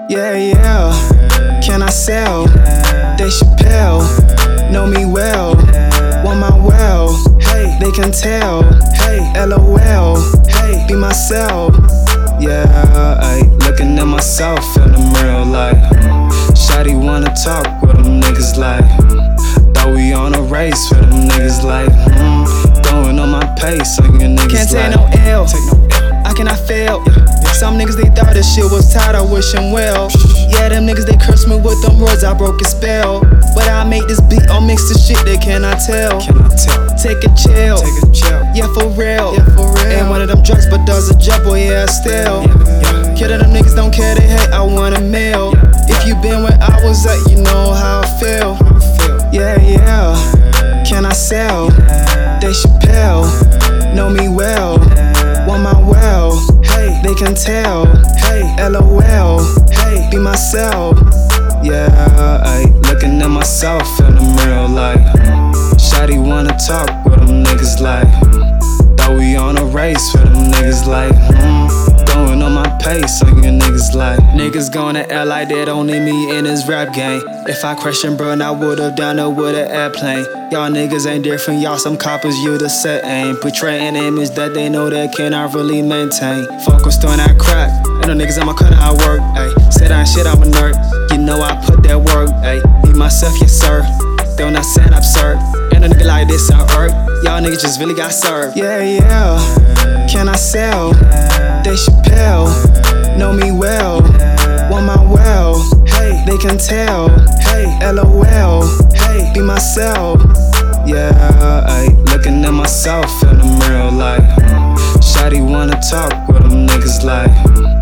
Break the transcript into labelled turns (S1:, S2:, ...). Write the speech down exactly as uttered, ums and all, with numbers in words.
S1: Yeah, yeah, can I sell? Dave Chappelle, know me well, want my well, hey, they can tell, hey, LOL, hey, be myself. Yeah, ay, looking at myself in the mirror like, shawty wanna talk with them niggas like, thought we on a race with them niggas like, mm, going on my pace, so you niggas can't take like, no L, take no L. I cannot fail. Some niggas they thought this shit was tight, I wish them well. Yeah, them niggas they cursed me with them words, I broke a spell. But I make this beat, I'll mix the shit they cannot tell.
S2: Cannot tell.
S1: Take a chill,
S2: Take a chill.
S1: yeah for real.
S2: Yeah, for real.
S1: Ain't one of them drugs, but does a job, boy, yeah still.
S2: Yeah, yeah.
S1: Kid of them niggas don't care, they hate, I want a meal.
S2: Yeah,
S1: If you been where I was at, you know how I feel.
S2: I feel.
S1: Yeah, yeah, can I sell? Dave Chappelle, know me well, want my well, hey, they can tell, hey, LOL, hey, be myself. Yeah, ay, looking at myself in the mirror like, shawty wanna talk with them niggas like, thought we on a race with them niggas like, mm, going on my pace, so you niggas like, niggas going to L like they don't need me in this rap game. If I question burn, I would've done it with an airplane. Y'all niggas ain't different, y'all some coppers, you the set aim. Portray an image that they know they cannot really maintain. Focused on that crack, and the niggas in my cut I work, ayy. Said I ain't shit, I'm a nerd, you know I put that work, ayy. Be myself, yes sir, don't not sound absurd. And a nigga like this on earth, y'all niggas just really got served. Yeah, yeah, can I sell? Dave Chappelle, know me well, want my well, hey, they can tell, hey, LOL, hey, be myself. Yeah, ay, looking at myself in the mirror like, shawty wanna talk with them niggas like,